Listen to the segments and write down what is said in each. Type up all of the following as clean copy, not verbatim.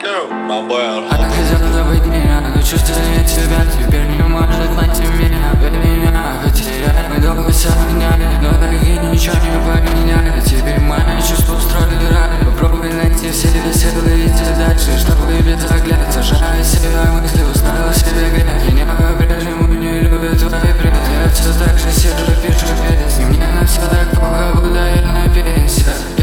Она хотела забыть меня, но чувствует себя теперь не может найти меня. Без меня потеряли, мы долго сохраняли, но так и ничего не поменяли. Теперь мои чувства устроили рай. Попробуй найти в себе силы и идти дальше, чтобы без оглядки сажая себя мысли, устроил себе грех. Меня по-прежнему не любят твои предки. Я все так же сижу, пишу песни. Мне на все так плохо, будто я на пенсии.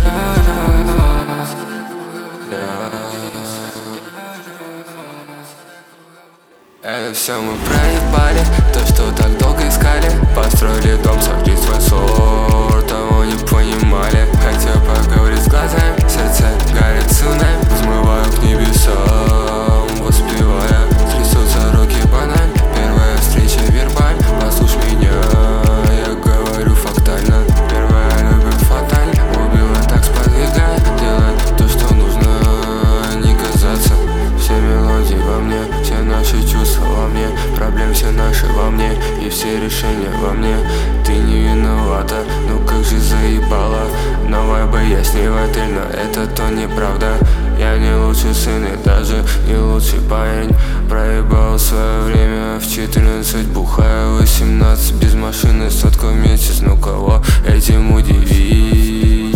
Это все мы проебали, то, что так долго искали. Построили дом, сожгли свой сорт, того не понимали. Хотел поговорить с глазами, сердце горит цунами. Взмываю к небесам, воспевая. Трясутся руки банально, первая встреча вербаль. Послушай меня, я говорю фактально. Первая любовь фатальна, убила так сподвигает. Делать то, что нужно, не казаться. Все мелодии во мне, все наши чувства во мне, проблемы все наши во мне, и все решения во мне. Ты не виновата, ну как же заебала. Новая бы я с ней в отель, но это то неправда. Я не лучший сын и даже не лучший парень. Проебал свое время в 14, бухая 18, без машины, сотку в месяц. Ну кого этим удивить?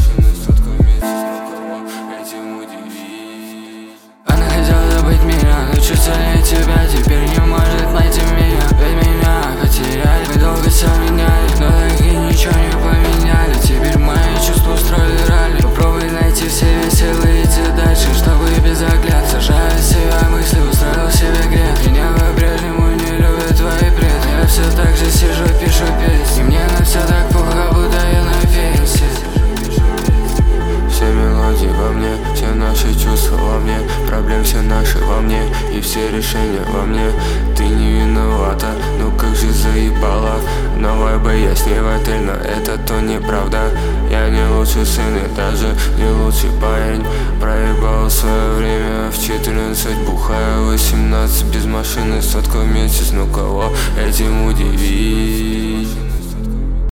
Она хотела забыть меня, но чувствует тебя теперь не может найти меня. Без меня потеряли, мы долго сохраняли, но так и ничего не поменяли. Теперь мои чувства устроили ралли. Попробуй найти в себе силы и идти дальше, чтобы без оглядки сажая себя мысли, устроил себе грех. Меня по-прежнему не любят твои предки. Я все так же сижу, пишу песни. Мне на все так плохо, будто я на пенсии. Все мелодии во мне, все наши чувства во мне, проблемы все наши во мне, и все решения во мне. Ты не виновата, ну как же заебала. Новая бы я с ней в отель, но это то неправда. Я не лучший сын и даже не лучший парень. Проебал свое время в 14, бухая 18, без машины, сотку в месяц. Ну кого этим удивить?